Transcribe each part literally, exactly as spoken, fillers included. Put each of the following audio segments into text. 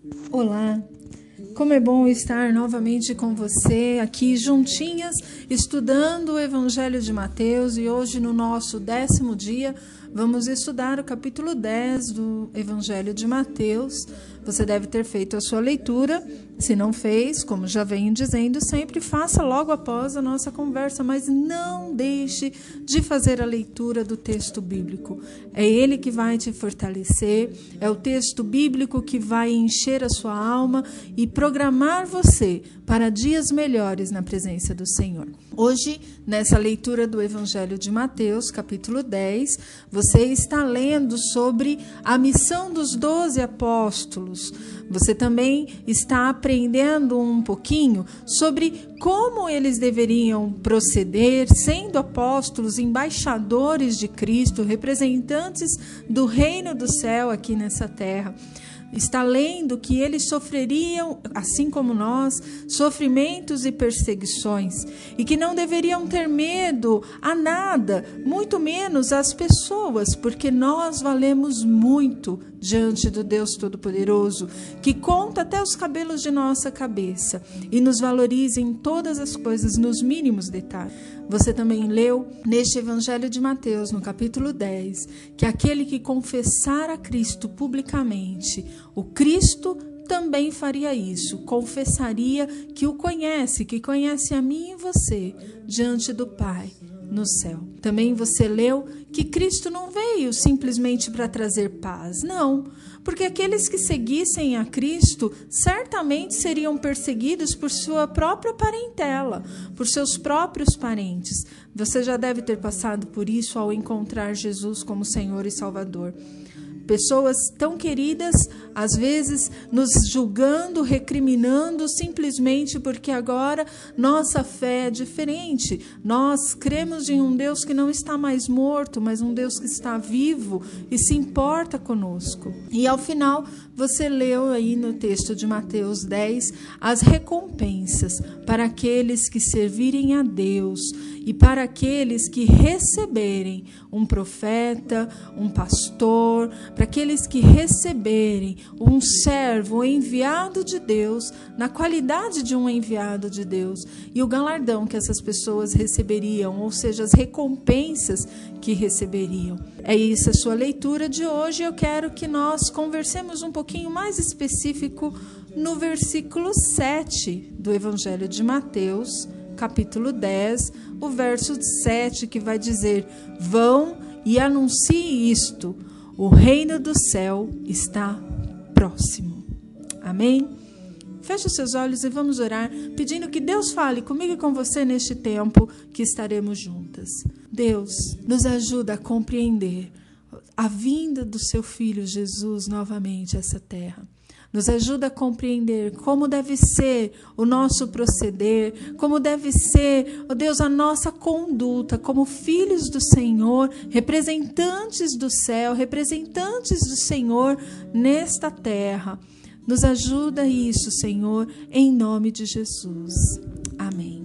Olá, como é bom estar novamente com você aqui juntinhas, estudando o Evangelho de Mateus, e hoje no nosso décimo dia vamos estudar o capítulo dez do Evangelho de Mateus. Você deve ter feito a sua leitura. Se não fez, como já venho dizendo, sempre faça logo após a nossa conversa, mas não deixe de fazer a leitura do texto bíblico. É ele que vai te fortalecer, é o texto bíblico que vai encher a sua alma e programar você para dias melhores na presença do Senhor. Hoje, nessa leitura do Evangelho de Mateus, capítulo dez, você está lendo sobre a missão dos doze apóstolos. Você também está aprendendo um pouquinho sobre como eles deveriam proceder, sendo apóstolos, embaixadores de Cristo, representantes do reino do céu aqui nessa terra. Está lendo que eles sofreriam, assim como nós, sofrimentos e perseguições, e que não deveriam ter medo a nada, muito menos às pessoas, porque nós valemos muito diante do Deus Todo-Poderoso, que conta até os cabelos de nossa cabeça e nos valoriza em todas as coisas, nos mínimos detalhes. Você também leu neste Evangelho de Mateus, no capítulo dez, que aquele que confessar a Cristo publicamente, o Cristo também faria isso, confessaria que o conhece, que conhece a mim e você, diante do Pai no céu. Também você leu que Cristo não veio simplesmente para trazer paz, não, porque aqueles que seguissem a Cristo certamente seriam perseguidos por sua própria parentela, por seus próprios parentes. Você já deve ter passado por isso ao encontrar Jesus como Senhor e Salvador. Pessoas tão queridas, às vezes nos julgando, recriminando, simplesmente porque agora nossa fé é diferente. Nós cremos em um Deus que não está mais morto, mas um Deus que está vivo e se importa conosco. E ao final, você leu aí no texto de Mateus dez as recompensas para aqueles que servirem a Deus e para aqueles que receberem um profeta, um pastor, para aqueles que receberem um servo, um enviado de Deus, na qualidade de um enviado de Deus, e o galardão que essas pessoas receberiam, ou seja, as recompensas que receberiam. É isso a sua leitura de hoje. Eu quero que nós conversemos um pouquinho mais específico no versículo sete do Evangelho de Mateus, capítulo dez, o verso sete, que vai dizer: vão e anuncie isto, o reino do céu está próximo. Amém? Feche os seus olhos e vamos orar, pedindo que Deus fale comigo e com você neste tempo que estaremos juntas. Deus, nos ajuda a compreender a vinda do seu Filho Jesus novamente a essa terra. Nos ajuda a compreender como deve ser o nosso proceder, como deve ser, ó Deus, a nossa conduta como filhos do Senhor, representantes do céu, representantes do Senhor nesta terra. Nos ajuda isso, Senhor, em nome de Jesus. Amém.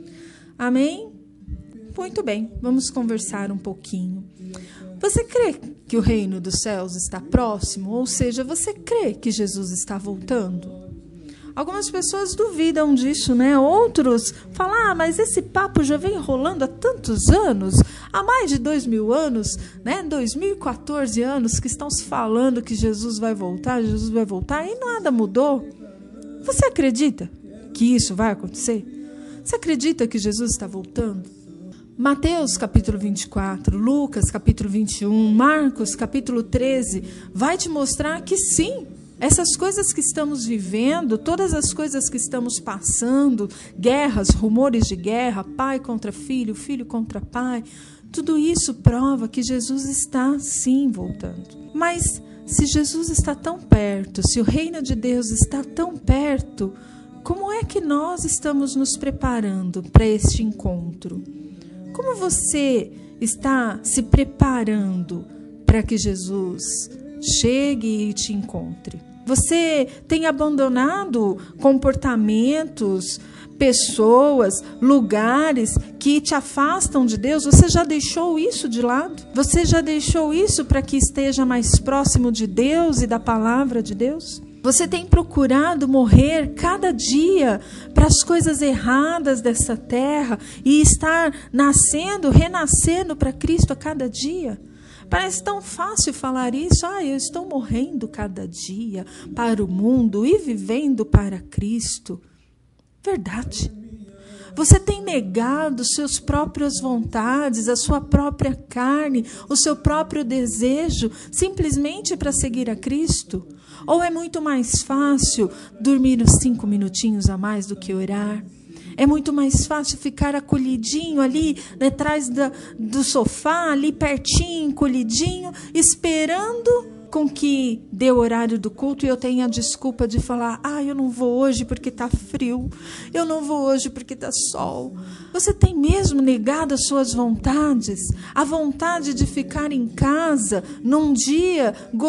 Amém? Muito bem, vamos conversar um pouquinho. Você crê que o reino dos céus está próximo? Ou seja, você crê que Jesus está voltando? Algumas pessoas duvidam disso, né? Outros falam, ah, mas esse papo já vem rolando há tantos anos, há mais de dois mil anos, né? dois mil e quatorze anos que estão se falando que Jesus vai voltar, Jesus vai voltar, e nada mudou. Você acredita que isso vai acontecer? Você acredita que Jesus está voltando? Mateus capítulo vinte e quatro, Lucas capítulo vinte e um, Marcos capítulo treze, vai te mostrar que sim, essas coisas que estamos vivendo, todas as coisas que estamos passando, guerras, rumores de guerra, pai contra filho, filho contra pai, tudo isso prova que Jesus está sim voltando. Mas se Jesus está tão perto, se o reino de Deus está tão perto, como é que nós estamos nos preparando para este encontro? Como você está se preparando para que Jesus chegue e te encontre? Você tem abandonado comportamentos, pessoas, lugares que te afastam de Deus? Você já deixou isso de lado? Você já deixou isso para que esteja mais próximo de Deus e da palavra de Deus? Você tem procurado morrer cada dia para as coisas erradas dessa terra e estar nascendo, renascendo para Cristo a cada dia? Parece tão fácil falar isso. Ah, eu estou morrendo cada dia para o mundo e vivendo para Cristo. Verdade. Você tem negado suas próprias vontades, a sua própria carne, o seu próprio desejo, simplesmente para seguir a Cristo? Ou é muito mais fácil dormir uns cinco minutinhos a mais do que orar? É muito mais fácil ficar acolhidinho ali, atrás da, do sofá, ali pertinho, encolhidinho, esperando com que dê o horário do culto e eu tenha a desculpa de falar: ah, eu não vou hoje porque está frio, eu não vou hoje porque está sol. Você tem mesmo negado as suas vontades, a vontade de ficar em casa num dia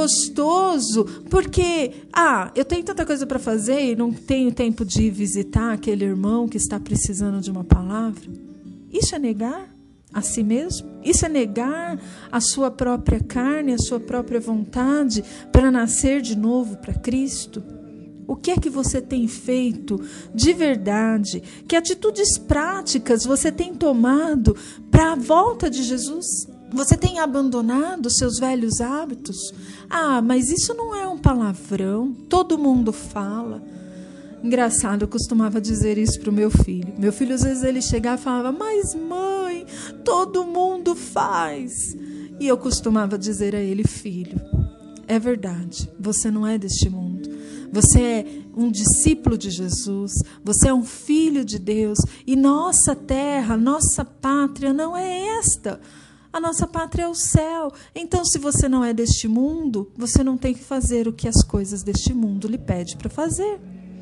gostoso, porque, ah, eu tenho tanta coisa para fazer e não tenho tempo de visitar aquele irmão que está precisando de uma palavra? Isso é negar a si mesmo? Isso é negar a sua própria carne, a sua própria vontade para nascer de novo para Cristo? O que é que você tem feito de verdade? Que atitudes práticas você tem tomado para a volta de Jesus? Você tem abandonado seus velhos hábitos? Ah, mas isso não é um palavrão, todo mundo fala. Engraçado, eu costumava dizer isso para o meu filho. Meu filho, às vezes, ele chegava e falava: mas mãe, todo mundo faz. E eu costumava dizer a ele: filho, é verdade, você não é deste mundo. Você é um discípulo de Jesus, você é um filho de Deus. E nossa terra, nossa pátria não é esta. A nossa pátria é o céu. Então, se você não é deste mundo, você não tem que fazer o que as coisas deste mundo lhe pedem para fazer.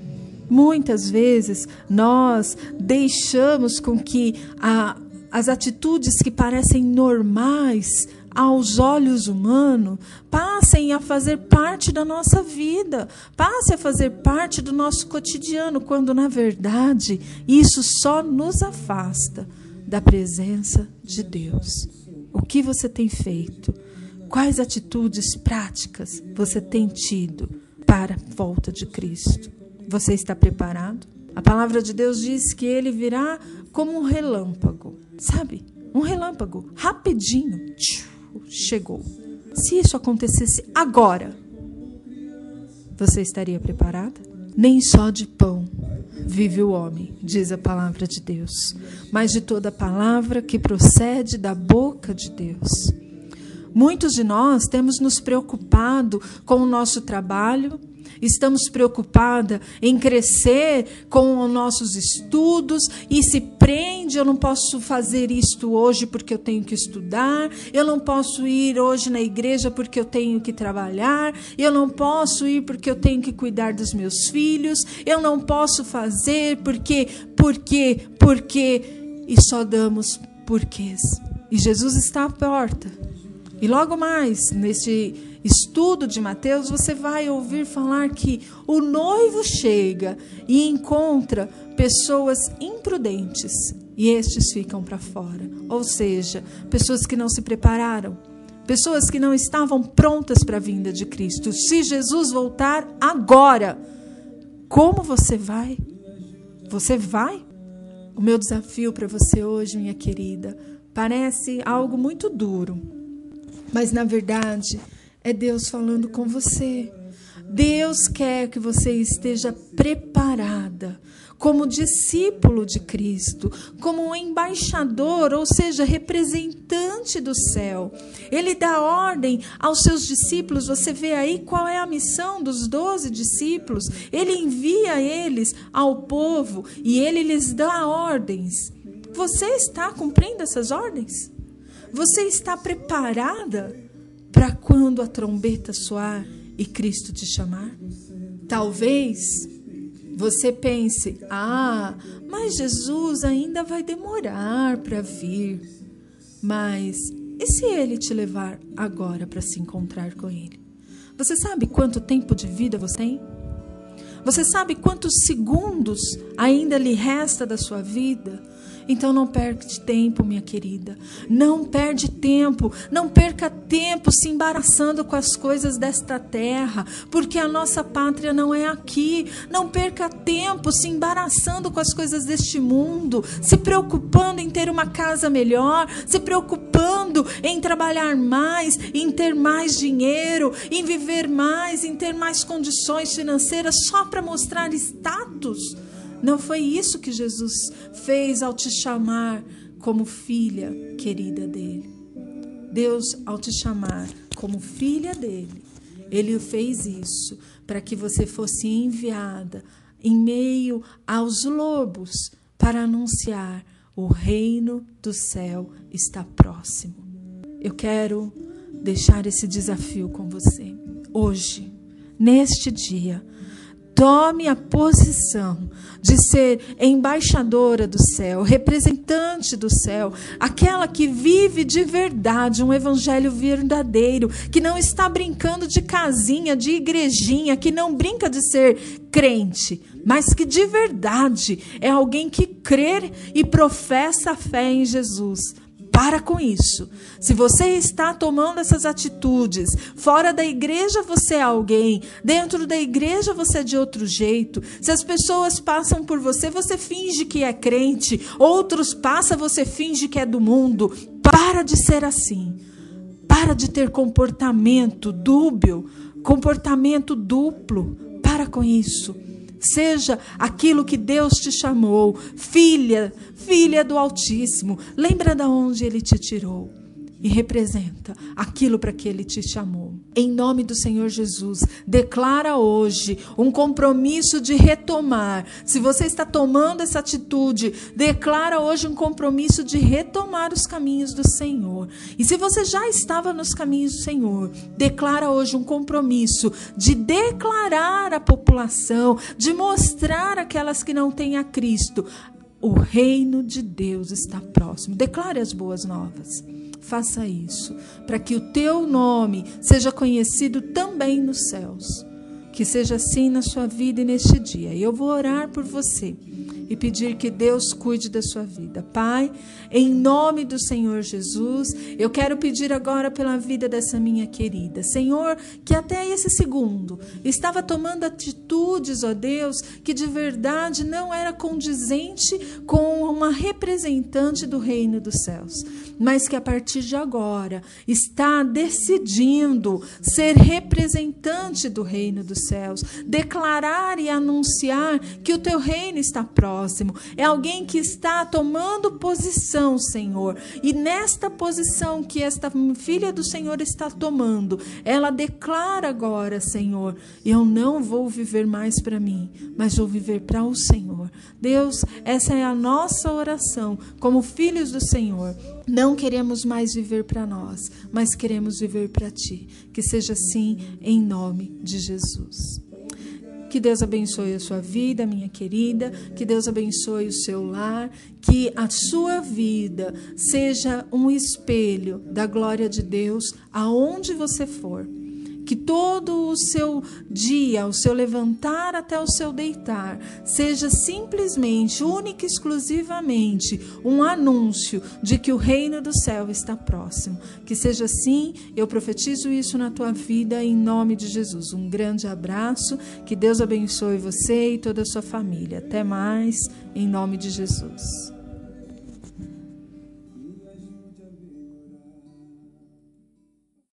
Muitas vezes nós deixamos com que a, as atitudes que parecem normais aos olhos humanos passem a fazer parte da nossa vida, passem a fazer parte do nosso cotidiano, quando na verdade isso só nos afasta da presença de Deus. O que você tem feito? Quais atitudes práticas você tem tido para a volta de Cristo? Você está preparado? A palavra de Deus diz que ele virá como um relâmpago, sabe? Um relâmpago, rapidinho, chegou. Se isso acontecesse agora, você estaria preparada? Nem só de pão vive o homem, diz a palavra de Deus, mas de toda palavra que procede da boca de Deus. Muitos de nós temos nos preocupado com o nosso trabalho, estamos preocupadas em crescer com os nossos estudos e se prende: eu não posso fazer isto hoje porque eu tenho que estudar, eu não posso ir hoje na igreja porque eu tenho que trabalhar, eu não posso ir porque eu tenho que cuidar dos meus filhos, eu não posso fazer porque, porque, porque, e só damos porquês. E Jesus está à porta. E logo mais, nesse estudo de Mateus, você vai ouvir falar que o noivo chega e encontra pessoas imprudentes e estes ficam para fora. Ou seja, pessoas que não se prepararam, pessoas que não estavam prontas para a vinda de Cristo. Se Jesus voltar agora, como você vai? Você vai? O meu desafio para você hoje, minha querida, parece algo muito duro, mas na verdade é Deus falando com você. Deus quer que você esteja preparada como discípulo de Cristo, como um embaixador, ou seja, representante do céu. Ele dá ordem aos seus discípulos. Você vê aí qual é a missão dos doze discípulos. Ele envia eles ao povo e ele lhes dá ordens. Você está cumprindo essas ordens? Você está preparada para quando a trombeta soar e Cristo te chamar? Talvez você pense: ah, mas Jesus ainda vai demorar para vir. Mas e se Ele te levar agora para se encontrar com Ele? Você sabe quanto tempo de vida você tem? Você sabe quantos segundos ainda lhe resta da sua vida? Então não perde tempo, minha querida. Não perde tempo. Não perca tempo se embaraçando com as coisas desta terra, porque a nossa pátria não é aqui. Não perca tempo se embaraçando com as coisas deste mundo, se preocupando em ter uma casa melhor, se preocupando em trabalhar mais, em ter mais dinheiro, em viver mais, em ter mais condições financeiras só para mostrar status. Não foi isso que Jesus fez ao te chamar como filha querida dele. Deus, ao te chamar como filha dele, ele fez isso para que você fosse enviada em meio aos lobos para anunciar: o reino do céu está próximo. Eu quero deixar esse desafio com você. Hoje, neste dia, tome a posição de ser embaixadora do céu, representante do céu, aquela que vive de verdade um evangelho verdadeiro, que não está brincando de casinha, de igrejinha, que não brinca de ser crente, mas que de verdade é alguém que crê e professa a fé em Jesus. Para com isso. Se você está tomando essas atitudes, fora da igreja você é alguém, dentro da igreja você é de outro jeito. Se as pessoas passam por você, você finge que é crente. Outros passam, você finge que é do mundo. Para de ser assim. Para de ter comportamento dúbio, comportamento duplo. Para com isso. Seja aquilo que Deus te chamou, filha, filha do Altíssimo. Lembra de onde Ele te tirou e representa aquilo para que Ele te chamou. Em nome do Senhor Jesus, declara hoje um compromisso de retomar. Se você está tomando essa atitude, declara hoje um compromisso de retomar os caminhos do Senhor. E se você já estava nos caminhos do Senhor, declara hoje um compromisso de declarar à população, de mostrar àquelas que não têm a Cristo: o reino de Deus está próximo. Declare as boas novas. Faça isso, para que o teu nome seja conhecido também nos céus. Que seja assim na sua vida e neste dia. E eu vou orar por você e pedir que Deus cuide da sua vida. Pai, em nome do Senhor Jesus, eu quero pedir agora pela vida dessa minha querida. Senhor, que até esse segundo estava tomando atitudes, ó Deus, que de verdade não era condizente com uma representante do reino dos céus, mas que a partir de agora está decidindo ser representante do reino dos céus, declarar e anunciar que o teu reino está próximo. É alguém que está tomando posição, Senhor, e nesta posição que esta filha do Senhor está tomando, ela declara agora: Senhor, eu não vou viver mais para mim, mas vou viver para o Senhor. Deus, essa é a nossa oração como filhos do Senhor. Não queremos mais viver para nós, mas queremos viver para Ti. Que seja assim em nome de Jesus. Que Deus abençoe a sua vida, minha querida. Que Deus abençoe o seu lar. Que a sua vida seja um espelho da glória de Deus aonde você for. Que todo o seu dia, o seu levantar até o seu deitar, seja simplesmente, única e exclusivamente, um anúncio de que o reino do céu está próximo. Que seja assim, eu profetizo isso na tua vida em nome de Jesus. Um grande abraço, que Deus abençoe você e toda a sua família. Até mais, em nome de Jesus.